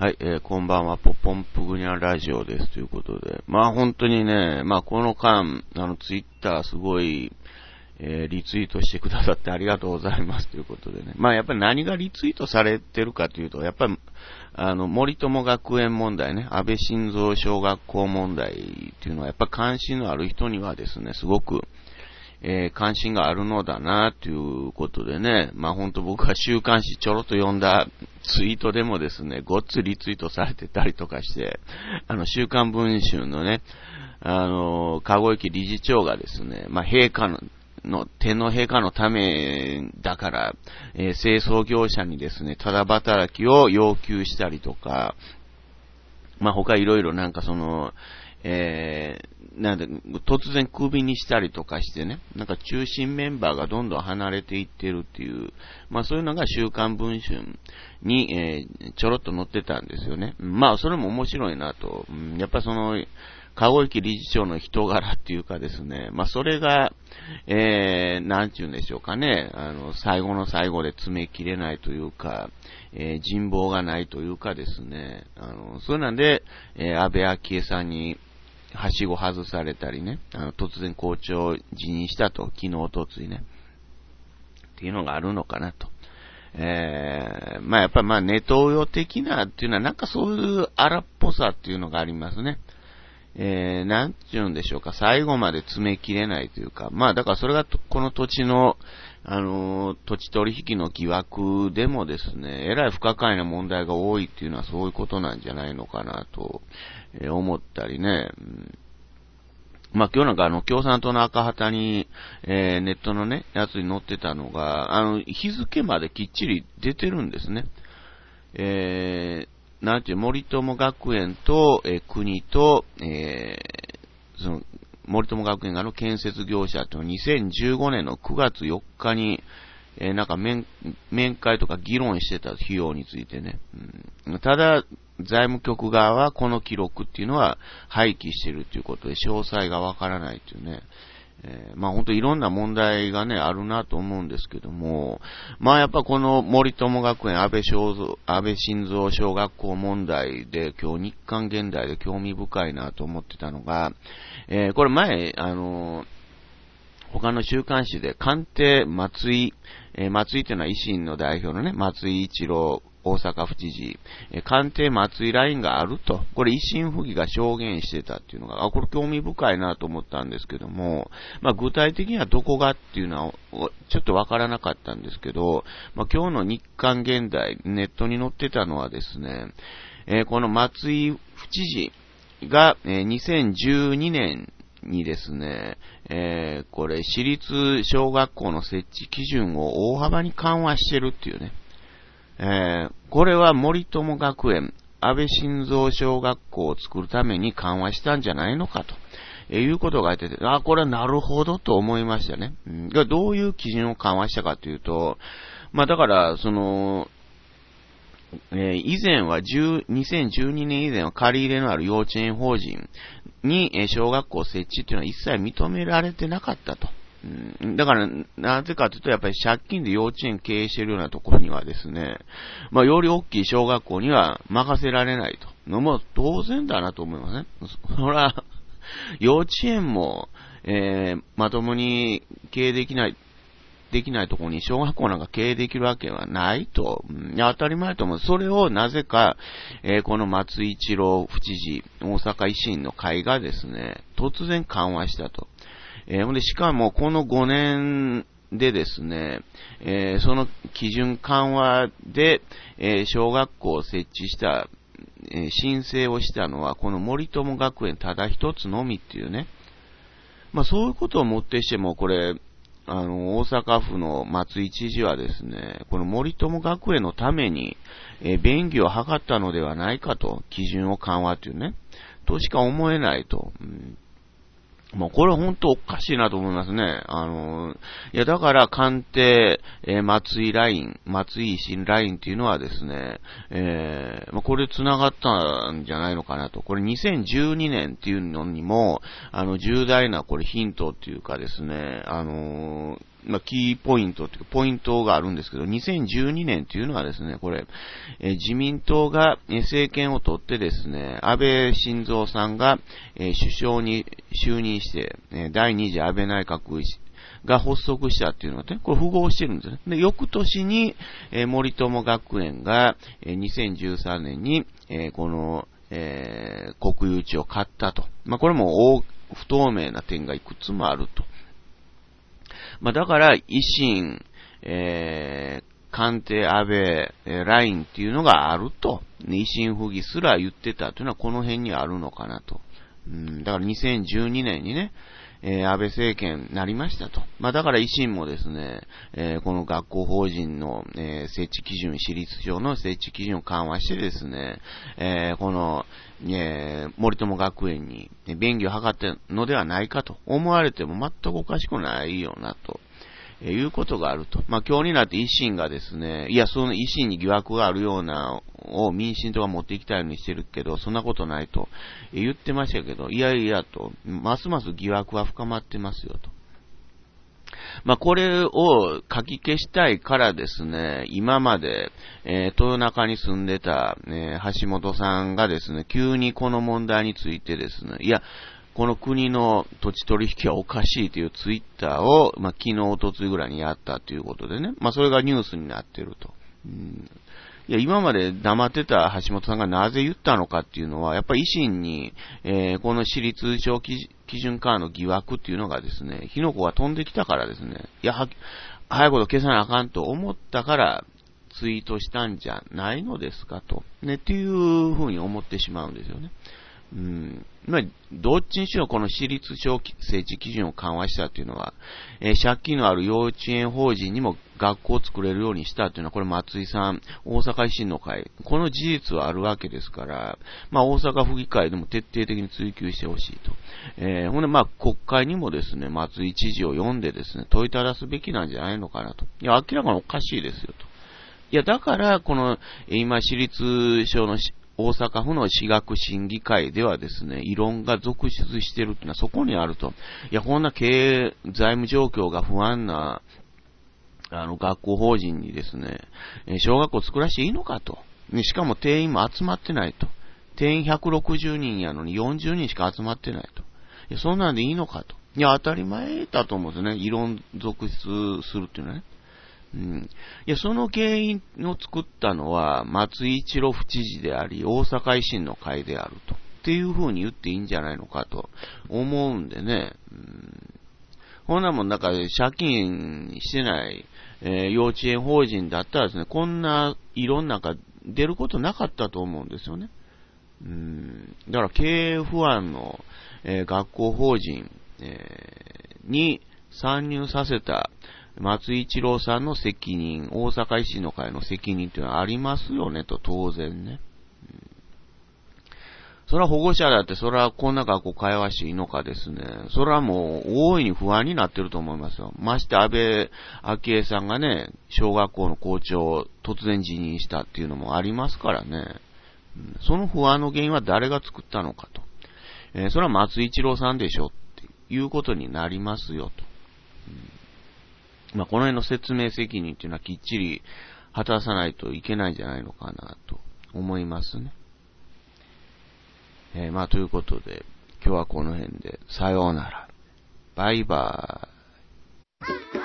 はい、こんばんは、ポポンプグニャラジオですということで。本当にね、この間、ツイッターすごい、リツイートしてくださってありがとうございますということでね。やっぱり何がリツイートされてるかというと、やっぱり、森友学園問題ね、安倍晋三小学校問題っていうのは、やっぱ関心のある人にはですね、すごく、関心があるのだなということでね、本当僕は週刊誌ちょろっと読んだツイートでもですね、ごっつリツイートされてたりとかして、週刊文春のね、籠池理事長がですね、陛下の天皇陛下のためだから、清掃業者にですね、ただ働きを要求したりとか、他いろいろ突然クビにしたりとかしてね、中心メンバーがどんどん離れていってるっていう、そういうのが週刊文春に、ちょろっと載ってたんですよね。それも面白いなと。やっぱ籠池理事長の人柄っていうかですね、それが、なんて言うんでしょうかね、最後の最後で詰め切れないというか、人望がないというかですね、そうなんで、安倍昭恵さんに、はしご外されたりね、突然校長辞任したと、昨日おとついね、っていうのがあるのかなと。やっぱりネトウヨ的なっていうのはそういう荒っぽさっていうのがありますね。なんて言うんでしょうか、最後まで詰め切れないというか、だからそれがこの土地の、土地取引の疑惑でもですね、えらい不可解な問題が多いっていうのはそういうことなんじゃないのかなと、思ったりね。今日共産党の赤旗に、ネットのね、やつに載ってたのが、日付まできっちり出てるんですね。森友学園と、国と、森友学園の建設業者と2015年の9月4日に、面会とか議論してた費用についてね。ただ、財務局側はこの記録っていうのは廃棄してるっていうことで詳細がわからないっていうね。本当いろんな問題がね、あるなと思うんですけども、やっぱこの森友学園安倍晋三小学校問題で今日日刊現代で興味深いなと思ってたのが、これ前、他の週刊誌で官邸松井っていうのは維新の代表のね、松井一郎大阪府知事、官邸松井ラインがあると、これ維新府議が証言してたっていうのが、これ興味深いなと思ったんですけども、具体的にはどこがっていうのはちょっとわからなかったんですけど、今日の日刊現代ネットに載ってたのはですね、この松井府知事が、2012年にですね、これ私立小学校の設置基準を大幅に緩和してるっていうね。これは森友学園、安倍晋三小学校を作るために緩和したんじゃないのかと、いうことが言ってて、これはなるほどと思いましたね。どういう基準を緩和したかというと、だから、以前は2012年以前は借り入れのある幼稚園法人に小学校設置っていうのは一切認められてなかったと。だから、なぜかというと、やっぱり借金で幼稚園経営しているようなところにはですね、より大きい小学校には任せられないと。もう当然だなと思いますね。そら、幼稚園も、まともに経営できないところに小学校なんか経営できるわけはないと。当たり前と思う。それをなぜか、この松井一郎府知事、大阪維新の会がですね、突然緩和したと。しかもこの5年でですね、その基準緩和で、小学校を設置した、申請をしたのはこの森友学園ただ一つのみっていうね。そういうことをもってしてもこれ、大阪府の松井知事はですね、この森友学園のために、便宜を図ったのではないかと、基準を緩和というね、としか思えないと。これは本当おかしいなと思いますね。だから官邸、松井維新ラインっていうのはですね、これ繋がったんじゃないのかなと。これ2012年っていうのにも、重大なこれヒントっていうかですね、 キーポイントというか、ポイントがあるんですけど、2012年というのはですね、これ、自民党が政権を取ってですね、安倍晋三さんが首相に就任して、第2次安倍内閣が発足したっていうのはね、これ符合してるんですね。で、翌年に、森友学園が、2013年に、この、国有地を買ったと。これも不透明な点がいくつもあると。だから、維新、官邸安倍、ラインっていうのがあると。維新不義すら言ってたというのはこの辺にあるのかなと。だから2012年にね、安倍政権になりましたと。だから維新もですね、この学校法人の、設置基準、私立上の設置基準を緩和してですね、この、森友学園に便宜を図っているのではないかと思われても全くおかしくないよなと。いうことがあると。今日になって維新がですね、いや、その維新に疑惑があるようなを民進党が持っていきたいようにしてるけど、そんなことないと言ってましたけど、いやいやと、ますます疑惑は深まってますよと。これを書き消したいからですね、今まで、豊中に住んでた、橋本さんがですね、急にこの問題についてですね、いや、この国の土地取引はおかしいというツイッターを、昨日、おとついぐらいにやったということでね、それがニュースになっていると。いや、今まで黙ってた橋本さんがなぜ言ったのかっていうのは、やっぱり維新に、この私立小基準化の疑惑っていうのがですね、火の粉が飛んできたからですね、いや、早いこと消さなあかんと思ったから、ツイートしたんじゃないのですかと。ね、っていうふうに思ってしまうんですよね。どっちにしろこの私立小設置基準を緩和したというのは、借金のある幼稚園法人にも学校を作れるようにしたというのは、これ松井さん、大阪維新の会、この事実はあるわけですから、大阪府議会でも徹底的に追及してほしいと。ほんで国会にもですね、松井知事を呼んでですね、問いただすべきなんじゃないのかなと。いや、明らかにおかしいですよと。いや、だから、この、今、私立小の大阪府の私学審議会ではですね、異論が続出しているというのはそこにあると。いや、こんな経営、財務状況が不安な、学校法人にですね、小学校作らしていいのかと。しかも定員も集まってないと。定員160人やのに40人しか集まってないと。いや、そんなんでいいのかと。いや、当たり前だと思うんですよね。異論続出するっていうのはね。いや、その原因を作ったのは、松井一郎府知事であり、大阪維新の会であると。っていう風に言っていいんじゃないのかと思うんでね。ほんなもん、借金してない、幼稚園法人だったらですね、こんな異論なんか出ることなかったと思うんですよね。だから経営不安の、学校法人、に参入させた松井一郎さんの責任、大阪維新の会の責任っていうのはありますよねと、当然ね。それは保護者だって、それはこんな学校通わしていいのかですね。それはもう大いに不安になってると思いますよ。まして安倍昭恵さんがね、小学校の校長を突然辞任したっていうのもありますからね。その不安の原因は誰が作ったのかと。それは松井一郎さんでしょっていうことになりますよと。この辺の説明責任っていうのはきっちり果たさないといけないんじゃないのかなと思いますね。ということで、今日はこの辺で、さようなら。バイバーイ。